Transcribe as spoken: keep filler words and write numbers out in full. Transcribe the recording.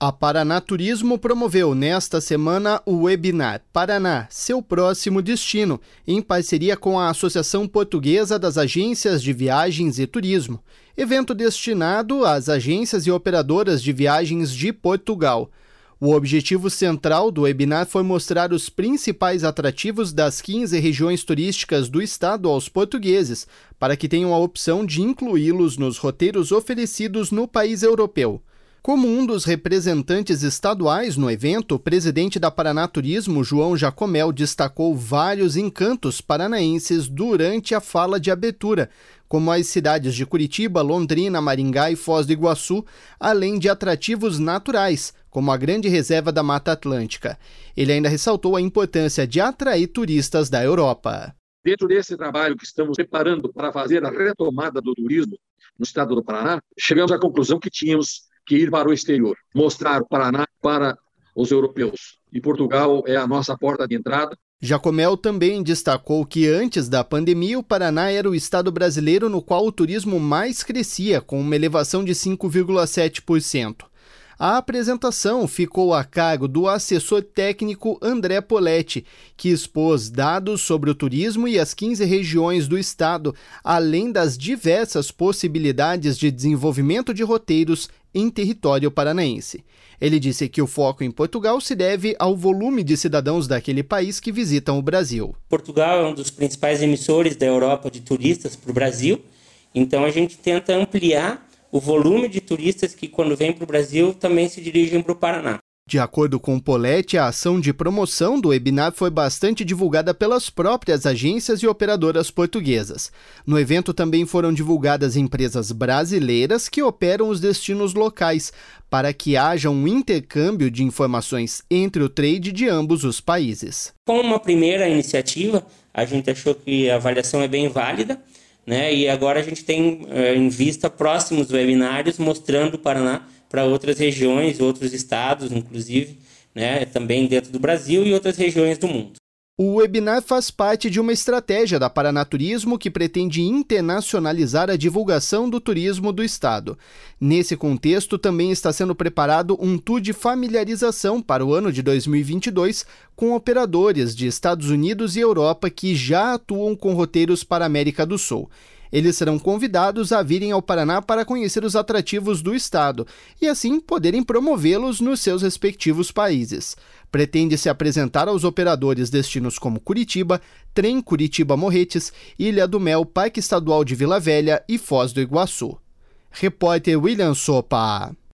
A Paraná Turismo promoveu nesta semana o webinar Paraná, seu próximo destino, em parceria com a Associação Portuguesa das Agências de Viagens e Turismo, evento destinado às agências e operadoras de viagens de Portugal. O objetivo central do webinar foi mostrar os principais atrativos das quinze regiões turísticas do estado aos portugueses, para que tenham a opção de incluí-los nos roteiros oferecidos no país europeu. Como um dos representantes estaduais no evento, o presidente da Paraná Turismo, João Jacomel, destacou vários encantos paranaenses durante a fala de abertura, como as cidades de Curitiba, Londrina, Maringá e Foz do Iguaçu, além de atrativos naturais, como a Grande Reserva da Mata Atlântica. Ele ainda ressaltou a importância de atrair turistas da Europa. Dentro desse trabalho que estamos preparando para fazer a retomada do turismo no estado do Paraná, chegamos à conclusão que tínhamos que ir para o exterior, mostrar o Paraná para os europeus. E Portugal é a nossa porta de entrada. Jacomel também destacou que antes da pandemia, o Paraná era o estado brasileiro no qual o turismo mais crescia, com uma elevação de cinco vírgula sete por cento. A apresentação ficou a cargo do assessor técnico André Poletti, que expôs dados sobre o turismo e as quinze regiões do estado, além das diversas possibilidades de desenvolvimento de roteiros em território paranaense. Ele disse que o foco em Portugal se deve ao volume de cidadãos daquele país que visitam o Brasil. Portugal é um dos principais emissores da Europa de turistas para o Brasil, então a gente tenta ampliar o volume de turistas que, quando vêm para o Brasil, também se dirigem para o Paraná. De acordo com Poletti, a ação de promoção do webinar foi bastante divulgada pelas próprias agências e operadoras portuguesas. No evento também foram divulgadas empresas brasileiras que operam os destinos locais, para que haja um intercâmbio de informações entre o trade de ambos os países. Com uma primeira iniciativa, a gente achou que a avaliação é bem válida, né? E agora a gente tem eh, em vista próximos webinários mostrando o Paraná para outras regiões, outros estados, inclusive, né? Também dentro do Brasil e outras regiões do mundo. O webinar faz parte de uma estratégia da Paraná Turismo que pretende internacionalizar a divulgação do turismo do estado. Nesse contexto, também está sendo preparado um tour de familiarização para o ano de dois mil e vinte e dois com operadores de Estados Unidos e Europa que já atuam com roteiros para a América do Sul. Eles serão convidados a virem ao Paraná para conhecer os atrativos do estado e, assim, poderem promovê-los nos seus respectivos países. Pretende-se apresentar aos operadores destinos como Curitiba, Trem Curitiba-Morretes, Ilha do Mel, Parque Estadual de Vila Velha e Foz do Iguaçu. Repórter William Sopa.